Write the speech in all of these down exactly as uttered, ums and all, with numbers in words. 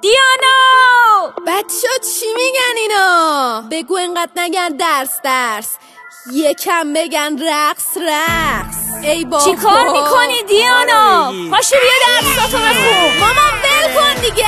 دیانا بچه ها چی میگن اینا؟ بگو انقدر نگن درس درس، یکم بگن رقص رقص. ای بابا چی کار میکنی دیانا؟ پاشو بیا درساتو بخون. مامان ول کن دیگه.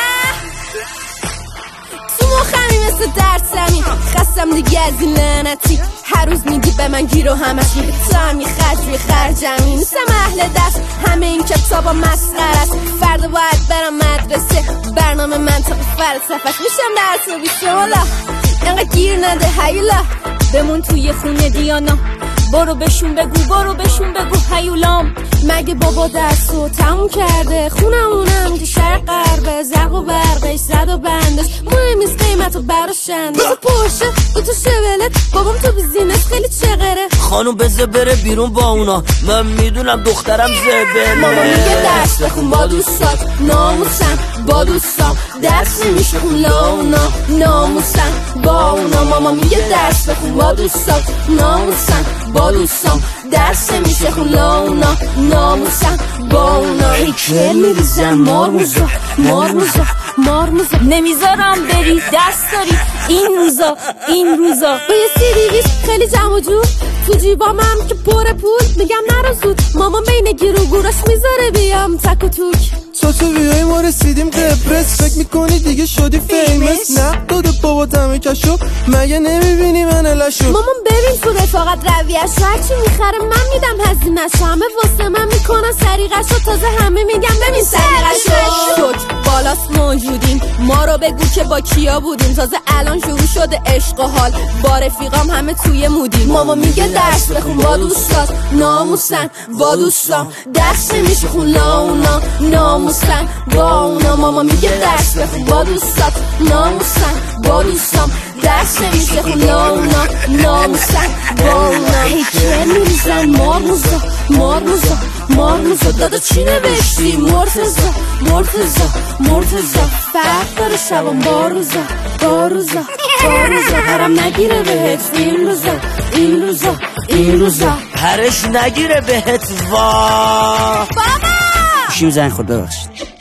تو مخمی مثل درسمی، خستم دیگه از این لعنتی. هر روز میگی به من گیر و همش میگی تو هم یه خرج روی خرجمی. نیستم اهل درس، همه این کتابا مسخره است. فردا باید برم مدرسه، برنامه منطق فلسفه‌اش. میشم درس و بیشتر والا اینقدر گیر نده هیولا. بمون توی خونه دیانا، برو بهشون بگو، برو بهشون بگو هیولام. مگه بابا درسو تموم کرده؟ خونمونم که شرق غربه، زرق و برقش زد و بندش مهم نیست، قیمت و براشنده. تو پرشه دوتا شولت، بابام تو بیزینس خیلی چغره. خانوم بذار بره بیرون با اونا، من میدونم دخترم زبله. ماما میگه درس بخون با دوستات، ناموسن با دوستام درس نمیشه خون لاونا. ناموسن با اونا. ماما میگه درس بخون با دوستات، ناموسن با دوستام درس نمیشه خون لاونا. ناموسن با اونا. هیکل میریزن مارموزا مارموزا مارموزا. نمیذارم بری درس داری این روزا این روزا. با یه سیریویس خیلی جمع و جور تو جیبام هم که پر پول. میگم نرو زود، مامان بین گیر و گوراش میذاره بیام تک و توک. چطور بیایی ما رسیدیم قبرس، فکر میکنی دیگه شدی فیمس؟ نه داده بابا دمه کشو، مگه نمیبینی من لشو؟ مامان ببین تو رفاقت رویش رو، هرچی میخره من میدم هزینه‌شو. همه واسه من میکنن سریقشو، تازه همه میگم ببین سریقشو. شد بالاست موجودیم، ما رو بگو که با کیا بودیم. تازه الان شروع شده عشق و حال، با رفیقام همه توی مودیم. ماما میگه درس بخون با دوستات، ناموسن با دوستام درس نمیشه خون لاونا. ناموسن با اونا. ماما میگه درس بخون با دوستات، ناموسن با دوستام درس نمیشه خون لاونا. ناموسن با اونا. هیکل میریزن مارموزا مارموزا مارموزا. دادا چی نوشتی؟ مرتضا مرتضا مرتضا. فرق داره شبم با روزا با روزا با روزا. هرم نگیره بهت این روزا این روزا این روزا. هرش نگیره بهت وا. بابا گوشیم زنگ خورد ببخشید.